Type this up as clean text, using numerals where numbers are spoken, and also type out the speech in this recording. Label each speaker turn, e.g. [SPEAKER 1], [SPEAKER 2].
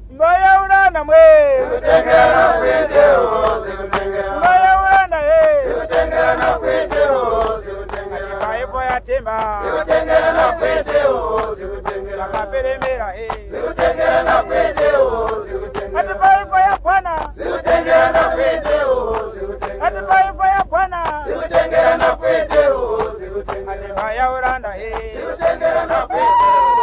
[SPEAKER 1] Mbaya uranda mwe
[SPEAKER 2] Sikutengera na kwiteo, sikutengera.
[SPEAKER 1] Mbaya uranda
[SPEAKER 2] Sikutengera na kwiteo, sikutengera.
[SPEAKER 1] Kaifo ya timba
[SPEAKER 2] Sikutengera na kwiteo, sikutengera.
[SPEAKER 1] Akaperemera
[SPEAKER 2] Sikutengera na kwiteo, sikutengera.
[SPEAKER 1] Ati kaifo ya bwana
[SPEAKER 2] Sikutengera na kwiteo, sikutengera.
[SPEAKER 1] Ati kaifo ya bwana
[SPEAKER 2] Sikutengera na kwiteo, sikutengera.
[SPEAKER 1] Ati mbaya uranda
[SPEAKER 2] Sikutengera na kwiteo.